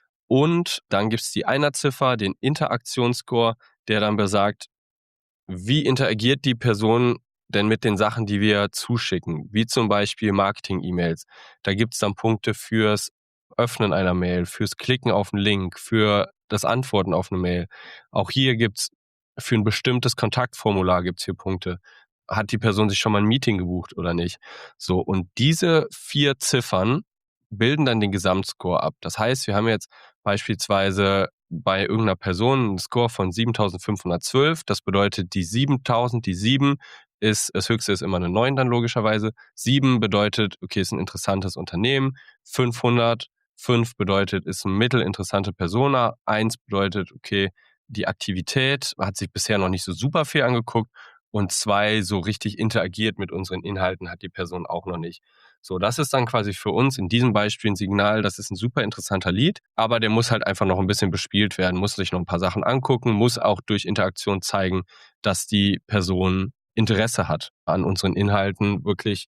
Und dann gibt es die Einer-Ziffer, den Interaktionsscore, der dann besagt, wie interagiert die Person denn mit den Sachen, die wir zuschicken, wie zum Beispiel Marketing-E-Mails. Da gibt es dann Punkte fürs Öffnen einer Mail, fürs Klicken auf einen Link, für das Antworten auf eine Mail. Auch hier gibt es für ein bestimmtes Kontaktformular gibt's hier Punkte. Hat die Person sich schon mal ein Meeting gebucht oder nicht? So, und diese vier Ziffern bilden dann den Gesamtscore ab. Das heißt, wir haben jetzt beispielsweise bei irgendeiner Person einen Score von siebentausendfünfhundertzwölf. Das bedeutet, die siebentausend, die sieben ist, das höchste ist immer eine neun dann logischerweise. sieben bedeutet, okay, ist ein interessantes Unternehmen. fünfhundert, fünf bedeutet, ist eine mittelinteressante Persona. eins bedeutet, okay, die Aktivität hat sich bisher noch nicht so super viel angeguckt. Und zwei, so richtig interagiert mit unseren Inhalten hat die Person auch noch nicht. So, das ist dann quasi für uns in diesem Beispiel ein Signal, das ist ein super interessanter Lead, aber der muss halt einfach noch ein bisschen bespielt werden, muss sich noch ein paar Sachen angucken, muss auch durch Interaktion zeigen, dass die Person Interesse hat an unseren Inhalten, wirklich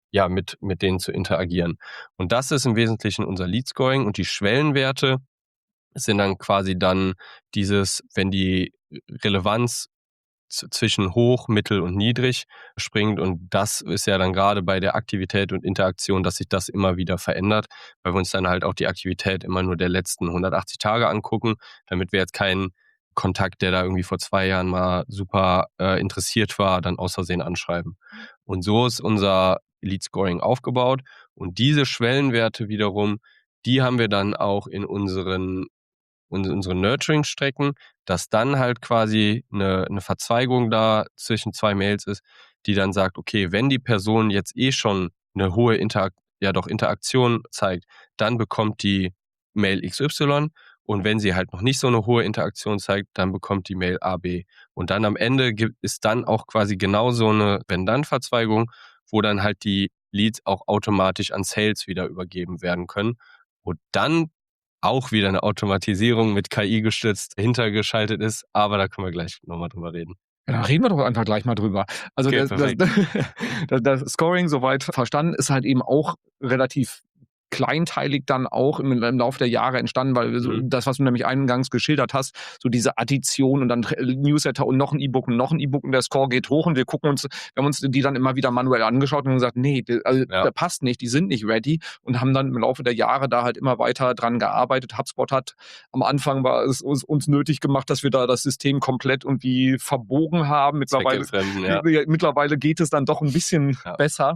ja, mit, mit denen zu interagieren. Und das ist im Wesentlichen unser Lead-Scoring, und die Schwellenwerte sind dann quasi dann dieses, wenn die Relevanz z- zwischen hoch, mittel und niedrig springt, und das ist ja dann gerade bei der Aktivität und Interaktion, dass sich das immer wieder verändert, weil wir uns dann halt auch die Aktivität immer nur der letzten hundertachtzig Tage angucken, damit wir jetzt keinen Kontakt, der da irgendwie vor zwei Jahren mal super äh, interessiert war, dann aus Versehen anschreiben. Und so ist unser Lead-Scoring aufgebaut, und diese Schwellenwerte wiederum, die haben wir dann auch in unseren und unsere Nurturing-Strecken, dass dann halt quasi eine, eine Verzweigung da zwischen zwei Mails ist, die dann sagt, okay, wenn die Person jetzt eh schon eine hohe Interak ja doch Interaktion zeigt, dann bekommt die Mail X Y, und wenn sie halt noch nicht so eine hohe Interaktion zeigt, dann bekommt die Mail A B. Und dann am Ende gibt ist dann auch quasi genau so eine Wenn-Dann-Verzweigung, wo dann halt die Leads auch automatisch an Sales wieder übergeben werden können. Und dann auch wieder eine Automatisierung mit K I gestützt hintergeschaltet ist, aber da können wir gleich nochmal drüber reden. Ja, da reden wir doch einfach gleich mal drüber. Also Okay, das, das, das, das Scoring, soweit verstanden, ist halt eben auch relativ kleinteilig dann auch im, im Laufe der Jahre entstanden, weil so Mhm. das, was du nämlich eingangs geschildert hast, so diese Addition und dann Newsletter und noch ein E-Book und noch ein E-Book und der Score geht hoch, und wir gucken uns, wir haben uns die dann immer wieder manuell angeschaut und gesagt, nee, die, also, Ja. da passt nicht, die sind nicht ready, und haben dann im Laufe der Jahre da halt immer weiter dran gearbeitet. HubSpot hat am Anfang war es uns, uns nötig gemacht, dass wir da das System komplett irgendwie verbogen haben. Mittlerweile, Zweckentfremden, ja. mittlerweile geht es dann doch ein bisschen Ja. besser.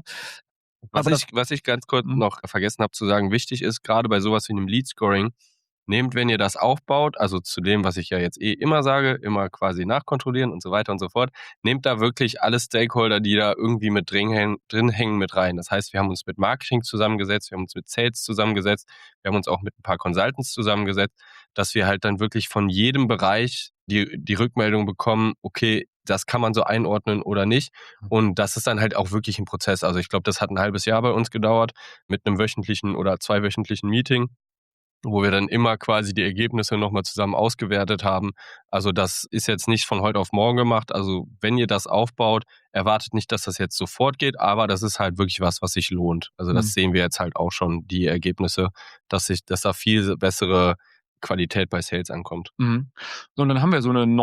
Was Aber ich, was ich ganz kurz Mhm. noch vergessen habe zu sagen, wichtig ist, gerade bei sowas wie einem Lead-Scoring, nehmt, wenn ihr das aufbaut, also zu dem, was ich ja jetzt eh immer sage, immer quasi nachkontrollieren und so weiter und so fort, nehmt da wirklich alle Stakeholder, die da irgendwie mit drin hängen, drin hängen mit rein. Das heißt, wir haben uns mit Marketing zusammengesetzt, wir haben uns mit Sales zusammengesetzt, wir haben uns auch mit ein paar Consultants zusammengesetzt, dass wir halt dann wirklich von jedem Bereich die, die Rückmeldung bekommen, okay, das kann man so einordnen oder nicht. Und das ist dann halt auch wirklich ein Prozess. Also ich glaube, das hat ein halbes Jahr bei uns gedauert mit einem wöchentlichen oder zweiwöchentlichen Meeting, wo wir dann immer quasi die Ergebnisse nochmal zusammen ausgewertet haben. Also das ist jetzt nicht von heute auf morgen gemacht. Also wenn ihr das aufbaut, erwartet nicht, dass das jetzt sofort geht, aber das ist halt wirklich was, was sich lohnt. Also das Mhm. sehen wir jetzt halt auch schon, die Ergebnisse, dass sich, dass da viel bessere Qualität bei Sales ankommt. Mhm. So, und dann haben wir so eine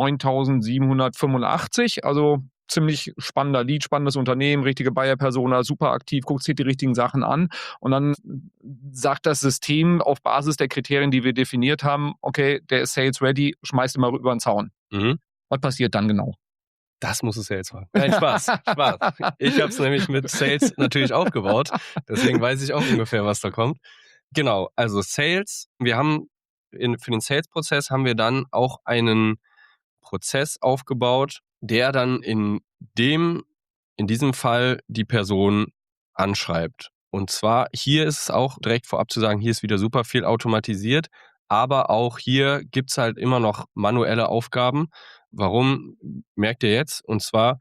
neuntausendsiebenhundertfünfundachtzig, also ziemlich spannender Lead, spannendes Unternehmen, richtige Buyer-Persona, super aktiv, guckt sich die richtigen Sachen an, und dann sagt das System auf Basis der Kriterien, die wir definiert haben, okay, der ist Sales ready, schmeißt ihn mal über den Zaun. Mhm. Was passiert dann genau? Das muss es Sales machen. Nein, Spaß, Spaß. Ich habe es nämlich mit Sales natürlich aufgebaut, deswegen weiß ich auch ungefähr, was da kommt. Genau, also Sales, wir haben in, für den Sales-Prozess haben wir dann auch einen Prozess aufgebaut, der dann in dem, in diesem Fall die Person anschreibt. Und zwar, hier ist es auch direkt vorab zu sagen, hier ist wieder super viel automatisiert, aber auch hier gibt es halt immer noch manuelle Aufgaben. Warum, merkt ihr jetzt? Und zwar,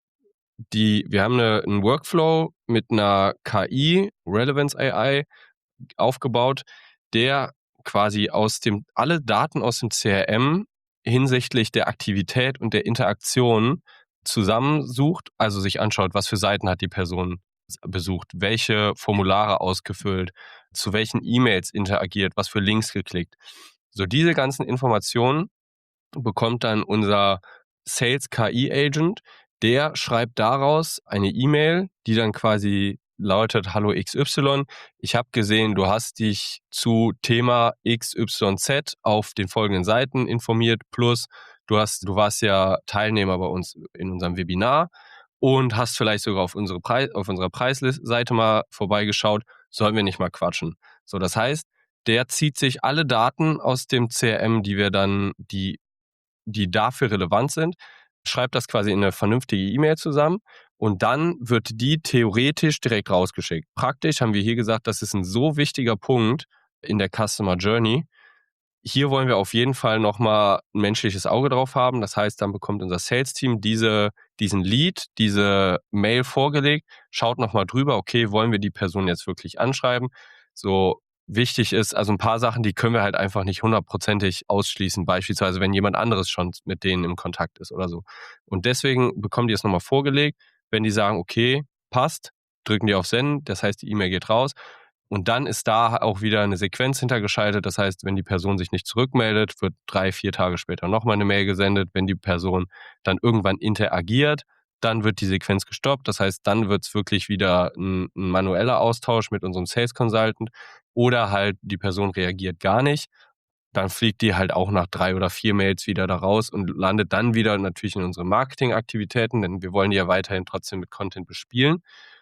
die, wir haben eine, einen Workflow mit einer K I, Relevance A I, aufgebaut, der quasi aus dem, alle Daten aus dem C R M hinsichtlich der Aktivität und der Interaktion zusammensucht, also sich anschaut, was für Seiten hat die Person besucht, welche Formulare ausgefüllt, zu welchen E-Mails interagiert, was für Links geklickt. So diese ganzen Informationen bekommt dann unser Sales K I Agent, der schreibt daraus eine E-Mail, die dann quasi lautet: Hallo X Y, ich habe gesehen, du hast dich zu Thema X Y Z auf den folgenden Seiten informiert, plus du hast, du warst ja Teilnehmer bei uns in unserem Webinar und hast vielleicht sogar auf unsere Preis, auf unserer Preisseite mal vorbeigeschaut, sollen wir nicht mal quatschen. So, das heißt, der zieht sich alle Daten aus dem C R M, die wir dann, die, die dafür relevant sind, schreibt das quasi in eine vernünftige E-Mail zusammen, und dann wird die theoretisch direkt rausgeschickt. Praktisch haben wir hier gesagt, das ist ein so wichtiger Punkt in der Customer Journey. Hier wollen wir auf jeden Fall nochmal ein menschliches Auge drauf haben. Das heißt, dann bekommt unser Sales-Team diese, diesen Lead, diese Mail vorgelegt, schaut nochmal drüber, okay, wollen wir die Person jetzt wirklich anschreiben? So wichtig ist, also ein paar Sachen, die können wir halt einfach nicht hundertprozentig ausschließen, beispielsweise wenn jemand anderes schon mit denen im Kontakt ist oder so. Und deswegen bekommen die es nochmal vorgelegt. Wenn die sagen, okay, passt, drücken die auf Send, das heißt, die E-Mail geht raus. Und dann ist da auch wieder eine Sequenz hintergeschaltet. Das heißt, wenn die Person sich nicht zurückmeldet, wird drei, vier Tage später nochmal eine Mail gesendet. Wenn die Person dann irgendwann interagiert, dann wird die Sequenz gestoppt. Das heißt, dann wird es wirklich wieder ein, ein manueller Austausch mit unserem Sales Consultant oder halt die Person reagiert gar nicht. Dann fliegt die halt auch nach drei oder vier Mails wieder da raus und landet dann wieder natürlich in unseren Marketingaktivitäten, denn wir wollen die ja weiterhin trotzdem mit Content bespielen.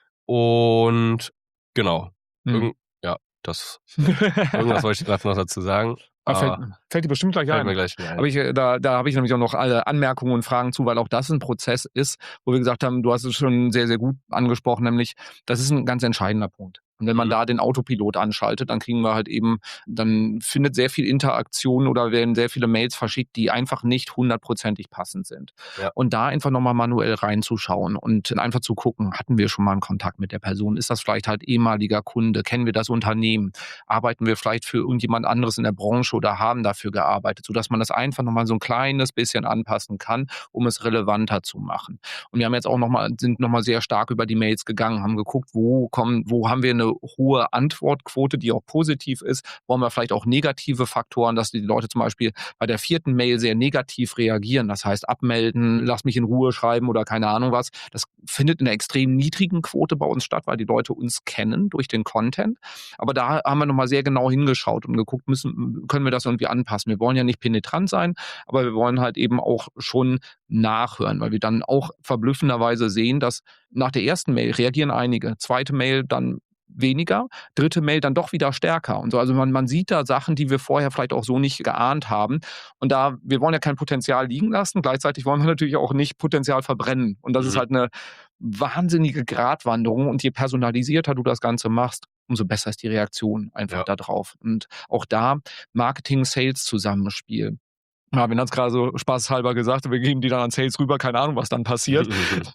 Und genau. Hm. Irgend, ja, das. Irgendwas wollte ich gerade noch dazu sagen. Da fällt, aber fällt dir bestimmt gleich fällt ein. mir gleich wieder ein. Aber ich, äh, da, da habe ich nämlich auch noch alle Anmerkungen und Fragen zu, weil auch das ein Prozess ist, wo wir gesagt haben, du hast es schon sehr, sehr gut angesprochen, nämlich das ist ein ganz entscheidender Punkt. Und wenn man Mhm. da den Autopilot anschaltet, dann kriegen wir halt eben, dann findet sehr viel Interaktion oder werden sehr viele Mails verschickt, die einfach nicht hundertprozentig passend sind. Ja. Und da einfach nochmal manuell reinzuschauen und einfach zu gucken, hatten wir schon mal einen Kontakt mit der Person? Ist das vielleicht halt ehemaliger Kunde? Kennen wir das Unternehmen? Arbeiten wir vielleicht für irgendjemand anderes in der Branche oder haben dafür gearbeitet, sodass man das einfach nochmal so ein kleines bisschen anpassen kann, um es relevanter zu machen. Und wir haben jetzt auch nochmal, sind nochmal sehr stark über die Mails gegangen, haben geguckt, wo kommen, wo haben wir eine hohe Antwortquote, die auch positiv ist, wo haben wir vielleicht auch negative Faktoren, dass die Leute zum Beispiel bei der vierten Mail sehr negativ reagieren, das heißt abmelden, lass mich in Ruhe schreiben oder keine Ahnung was. Das findet in einer extrem niedrigen Quote bei uns statt, weil die Leute uns kennen durch den Content. Aber da haben wir nochmal sehr genau hingeschaut und geguckt, müssen, können wir das irgendwie anpassen. Wir wollen ja nicht penetrant sein, aber wir wollen halt eben auch schon nachhören, weil wir dann auch verblüffenderweise sehen, dass nach der ersten Mail reagieren einige, zweite Mail dann weniger, dritte Mail dann doch wieder stärker und so. Also man, man sieht da Sachen, die wir vorher vielleicht auch so nicht geahnt haben. Und da, wir wollen ja kein Potenzial liegen lassen, gleichzeitig wollen wir natürlich auch nicht Potenzial verbrennen. Und das Mhm. ist halt eine wahnsinnige Gratwanderung. Und je personalisierter du das Ganze machst, umso besser ist die Reaktion einfach Ja. da drauf. Und auch da Marketing-Sales-Zusammenspiel. Marvin hat es gerade so spaßhalber gesagt, wir geben die dann an Sales rüber, keine Ahnung, was dann passiert.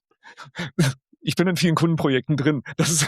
Ich bin in vielen Kundenprojekten drin. Das ist,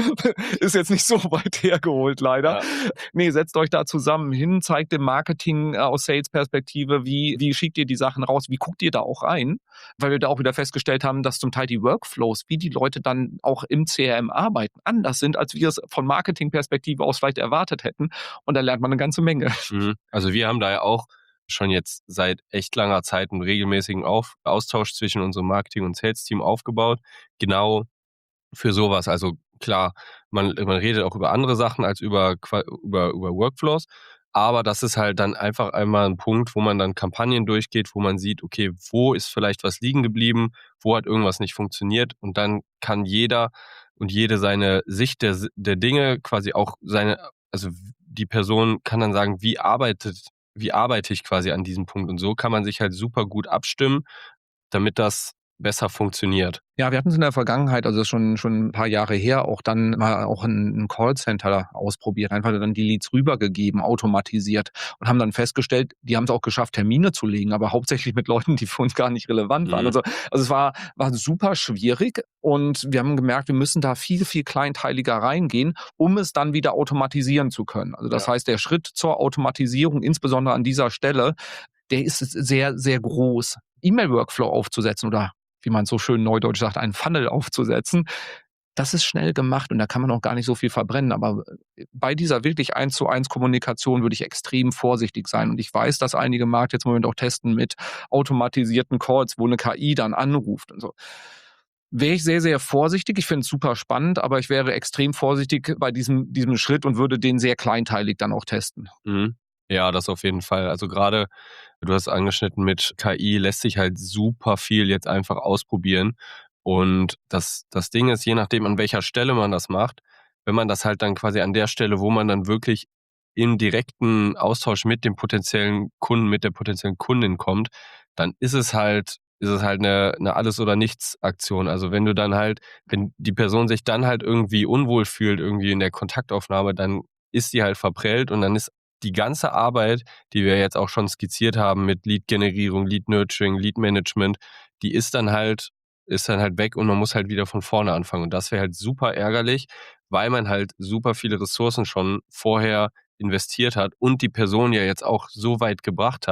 ist jetzt nicht so weit hergeholt, leider. Ja. Nee, setzt euch da zusammen hin, zeigt dem Marketing aus Sales-Perspektive, wie, wie schickt ihr die Sachen raus, wie guckt ihr da auch rein? Weil wir da auch wieder festgestellt haben, dass zum Teil die Workflows, wie die Leute dann auch im C R M arbeiten, anders sind, als wir es von Marketing-Perspektive aus vielleicht erwartet hätten. Und da lernt man eine ganze Menge. Mhm. Also wir haben da ja auch schon jetzt seit echt langer Zeit einen regelmäßigen Auf- Austausch zwischen unserem Marketing- und Sales-Team aufgebaut. Genau für sowas. Also klar, man, man redet auch über andere Sachen als über, Qua- über, über Workflows. Aber das ist halt dann einfach einmal ein Punkt, wo man dann Kampagnen durchgeht, wo man sieht, okay, wo ist vielleicht was liegen geblieben, wo hat irgendwas nicht funktioniert. Und dann kann jeder und jede seine Sicht der, der Dinge quasi auch seine, also die Person kann dann sagen, wie arbeitet, wie arbeite ich quasi an diesem Punkt. Und so kann man sich halt super gut abstimmen, damit das besser funktioniert. Ja, wir hatten es in der Vergangenheit, also das ist schon, schon ein paar Jahre her, auch dann mal auch ein, ein Callcenter ausprobiert, einfach dann die Leads rübergegeben, automatisiert und haben dann festgestellt, die haben es auch geschafft, Termine zu legen, aber hauptsächlich mit Leuten, die für uns gar nicht relevant waren. Mhm. Also, also es war, war super schwierig und wir haben gemerkt, wir müssen da viel, viel kleinteiliger reingehen, um es dann wieder automatisieren zu können. Also das Ja. heißt, der Schritt zur Automatisierung, insbesondere an dieser Stelle, der ist sehr, sehr groß. E-Mail-Workflow aufzusetzen oder wie man so schön neudeutsch sagt, einen Funnel aufzusetzen, das ist schnell gemacht und da kann man auch gar nicht so viel verbrennen. Aber bei dieser wirklich eins zu eins Kommunikation würde ich extrem vorsichtig sein. Und ich weiß, dass einige Markt jetzt im Moment auch testen mit automatisierten Calls, wo eine K I dann anruft und so. Wäre ich sehr, sehr vorsichtig. Ich finde es super spannend, aber ich wäre extrem vorsichtig bei diesem, diesem Schritt und würde den sehr kleinteilig dann auch testen. Mhm. Ja, das auf jeden Fall. Also gerade, du hast angeschnitten, mit K I lässt sich halt super viel jetzt einfach ausprobieren. Und das, das Ding ist, je nachdem, an welcher Stelle man das macht, wenn man das halt dann quasi an der Stelle, wo man dann wirklich im direkten Austausch mit dem potenziellen Kunden, mit der potenziellen Kundin kommt, dann ist es halt, ist es halt eine, eine Alles-oder-Nichts-Aktion. Also wenn du dann halt, wenn die Person sich dann halt irgendwie unwohl fühlt, irgendwie in der Kontaktaufnahme, dann ist die halt verprellt und dann ist die ganze Arbeit, die wir jetzt auch schon skizziert haben mit Lead-Generierung, Lead-Nurturing, Lead-Management, die ist dann halt, ist dann halt weg und man muss halt wieder von vorne anfangen. Und das wäre halt super ärgerlich, weil man halt super viele Ressourcen schon vorher investiert hat und die Person ja jetzt auch so weit gebracht hat,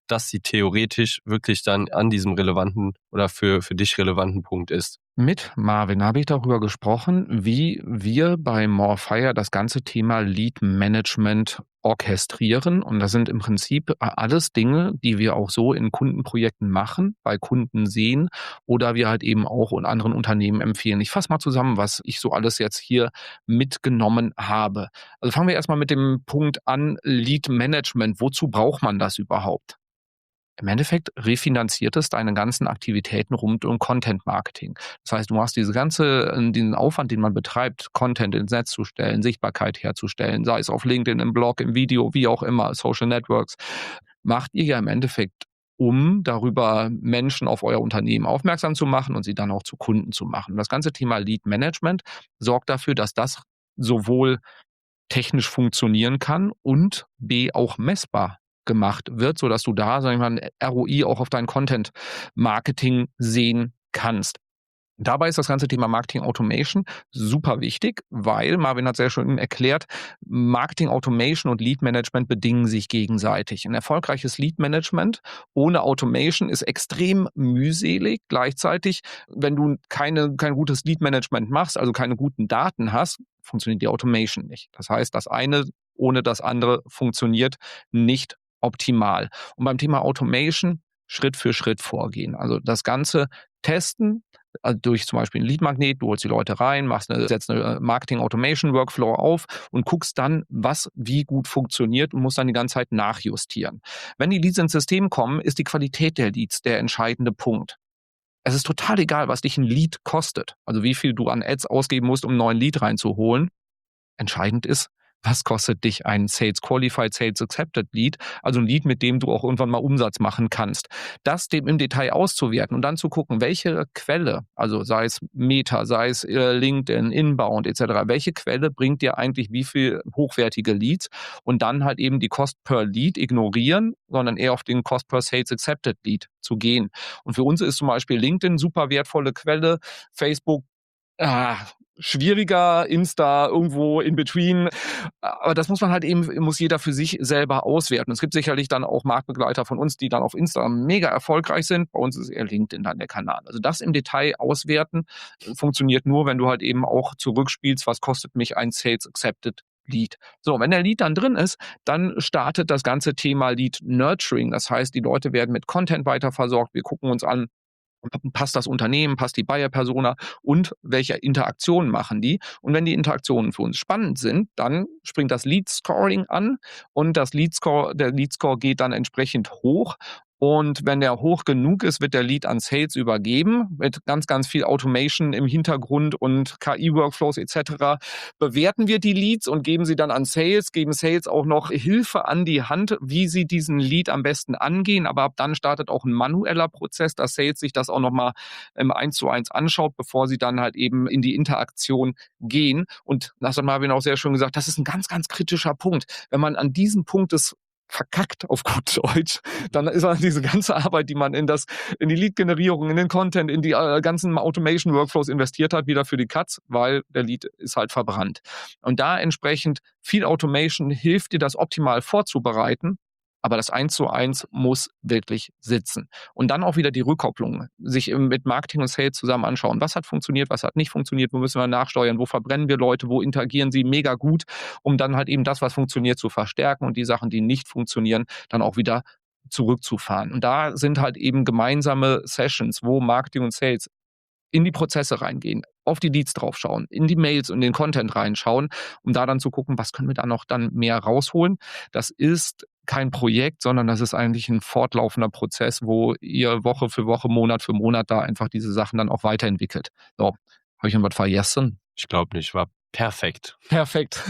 dass sie theoretisch wirklich dann an diesem relevanten oder für, für dich relevanten Punkt ist. Mit Marvin habe ich darüber gesprochen, wie wir bei Morefire das ganze Thema Lead Management orchestrieren. Und das sind im Prinzip alles Dinge, die wir auch so in Kundenprojekten machen, bei Kunden sehen oder wir halt eben auch in anderen Unternehmen empfehlen. Ich fasse mal zusammen, was ich so alles jetzt hier mitgenommen habe. Also fangen wir erstmal mit dem Punkt an, Lead Management. Wozu braucht man das überhaupt? Im Endeffekt refinanziert es deine ganzen Aktivitäten rund um Content Marketing. Das heißt, du machst diese ganze, diesen Aufwand, den man betreibt, Content ins Netz zu stellen, Sichtbarkeit herzustellen, sei es auf LinkedIn, im Blog, im Video, wie auch immer, Social Networks, macht ihr ja im Endeffekt, um darüber Menschen auf euer Unternehmen aufmerksam zu machen und sie dann auch zu Kunden zu machen. Das ganze Thema Lead Management sorgt dafür, dass das sowohl technisch funktionieren kann und B auch messbar gemacht wird, sodass du da, sag ich mal, ein R O I auch auf dein Content-Marketing sehen kannst. Dabei ist das ganze Thema Marketing Automation super wichtig, weil, Marvin hat es ja schon erklärt, Marketing Automation und Lead Management bedingen sich gegenseitig. Ein erfolgreiches Lead Management ohne Automation ist extrem mühselig. Gleichzeitig, wenn du keine, kein gutes Lead Management machst, also keine guten Daten hast, funktioniert die Automation nicht. Das heißt, das eine ohne das andere funktioniert nicht optimal. Und beim Thema Automation Schritt für Schritt vorgehen. Also das Ganze testen, also durch zum Beispiel ein Lead-Magnet, du holst die Leute rein, machst eine, setzt eine Marketing-Automation-Workflow auf und guckst dann, was wie gut funktioniert und musst dann die ganze Zeit nachjustieren. Wenn die Leads ins System kommen, ist die Qualität der Leads der entscheidende Punkt. Es ist total egal, was dich ein Lead kostet, also wie viel du an Ads ausgeben musst, um einen neuen Lead reinzuholen. Entscheidend ist, was kostet dich ein Sales Qualified, Sales Accepted Lead, also ein Lead, mit dem du auch irgendwann mal Umsatz machen kannst. Das dem im Detail auszuwerten und dann zu gucken, welche Quelle, also sei es Meta, sei es LinkedIn, Inbound et cetera, welche Quelle bringt dir eigentlich wie viel hochwertige Leads und dann halt eben die Cost per Lead ignorieren, sondern eher auf den Cost per Sales Accepted Lead zu gehen. Und für uns ist zum Beispiel LinkedIn super wertvolle Quelle, Facebook Ah, schwieriger, Insta irgendwo in between. Aber das muss man halt eben, muss jeder für sich selber auswerten. Es gibt sicherlich dann auch Marktbegleiter von uns, die dann auf Insta mega erfolgreich sind. Bei uns ist eher LinkedIn dann der Kanal. Also das im Detail auswerten funktioniert nur, wenn du halt eben auch zurückspielst, was kostet mich ein Sales Accepted Lead. So, wenn der Lead dann drin ist, dann startet das ganze Thema Lead Nurturing. Das heißt, die Leute werden mit Content weiter versorgt. Wir gucken uns an, passt das Unternehmen, passt die Buyer-Persona und welche Interaktionen machen die. Und wenn die Interaktionen für uns spannend sind, dann springt das Lead-Scoring an und das Lead-Score, der Lead-Score geht dann entsprechend hoch. Und wenn der hoch genug ist, wird der Lead an Sales übergeben, mit ganz, ganz viel Automation im Hintergrund und K I-Workflows et cetera. Bewerten wir die Leads und geben sie dann an Sales, geben Sales auch noch Hilfe an die Hand, wie sie diesen Lead am besten angehen. Aber ab dann startet auch ein manueller Prozess, dass Sales sich das auch nochmal im eins zu eins anschaut, bevor sie dann halt eben in die Interaktion gehen. Und das hat Marvin auch sehr schön gesagt, das ist ein ganz, ganz kritischer Punkt. Wenn man an diesem Punkt des verkackt auf gut Deutsch, dann ist halt diese ganze Arbeit, die man in das, in die Lead-Generierung, in den Content, in die äh, ganzen Automation-Workflows investiert hat, wieder für die Katz, weil der Lead ist halt verbrannt. Und da entsprechend viel Automation hilft dir, das optimal vorzubereiten, aber das eins zu eins muss wirklich sitzen. Und dann auch wieder die Rückkopplung, sich mit Marketing und Sales zusammen anschauen. Was hat funktioniert, was hat nicht funktioniert, wo müssen wir nachsteuern, wo verbrennen wir Leute, wo interagieren sie mega gut, um dann halt eben das, was funktioniert, zu verstärken und die Sachen, die nicht funktionieren, dann auch wieder zurückzufahren. Und da sind halt eben gemeinsame Sessions, wo Marketing und Sales in die Prozesse reingehen, auf die Leads draufschauen, in die Mails und den Content reinschauen, um da dann zu gucken, was können wir da noch dann mehr rausholen. Das ist kein Projekt, sondern das ist eigentlich ein fortlaufender Prozess, wo ihr Woche für Woche, Monat für Monat da einfach diese Sachen dann auch weiterentwickelt. So, habe ich noch was vergessen? Ich glaube nicht, war perfekt. Perfekt.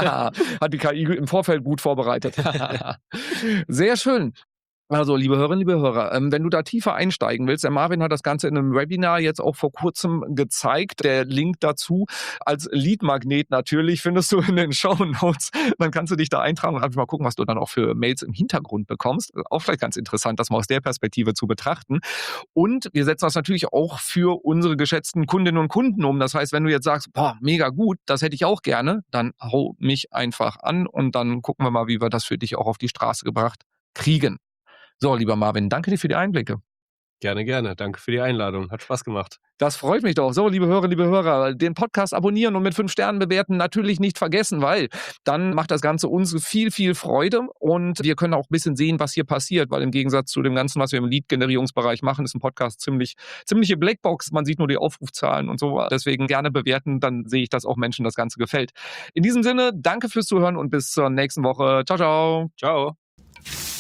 Hat die K I im Vorfeld gut vorbereitet. Sehr schön. Also, liebe Hörerinnen, liebe Hörer, ähm, wenn du da tiefer einsteigen willst, der Marvin hat das Ganze in einem Webinar jetzt auch vor kurzem gezeigt. Der Link dazu als Lead-Magnet natürlich findest du in den Shownotes. Dann kannst du dich da eintragen und einfach mal gucken, was du dann auch für Mails im Hintergrund bekommst. Auch vielleicht ganz interessant, das mal aus der Perspektive zu betrachten. Und wir setzen das natürlich auch für unsere geschätzten Kundinnen und Kunden um. Das heißt, wenn du jetzt sagst, boah, mega gut, das hätte ich auch gerne, dann hau mich einfach an und dann gucken wir mal, wie wir das für dich auch auf die Straße gebracht kriegen. So, lieber Marvin, danke dir für die Einblicke. Gerne, gerne. Danke für die Einladung. Hat Spaß gemacht. Das freut mich doch. So, liebe Hörerinnen, liebe Hörer, den Podcast abonnieren und mit fünf Sternen bewerten natürlich nicht vergessen, weil dann macht das Ganze uns viel, viel Freude und wir können auch ein bisschen sehen, was hier passiert, weil im Gegensatz zu dem Ganzen, was wir im Lead-Generierungsbereich machen, ist ein Podcast ziemlich, ziemliche Blackbox. Man sieht nur die Aufrufzahlen und so. Deswegen gerne bewerten, dann sehe ich, dass auch Menschen das Ganze gefällt. In diesem Sinne, danke fürs Zuhören und bis zur nächsten Woche. Ciao, ciao. Ciao.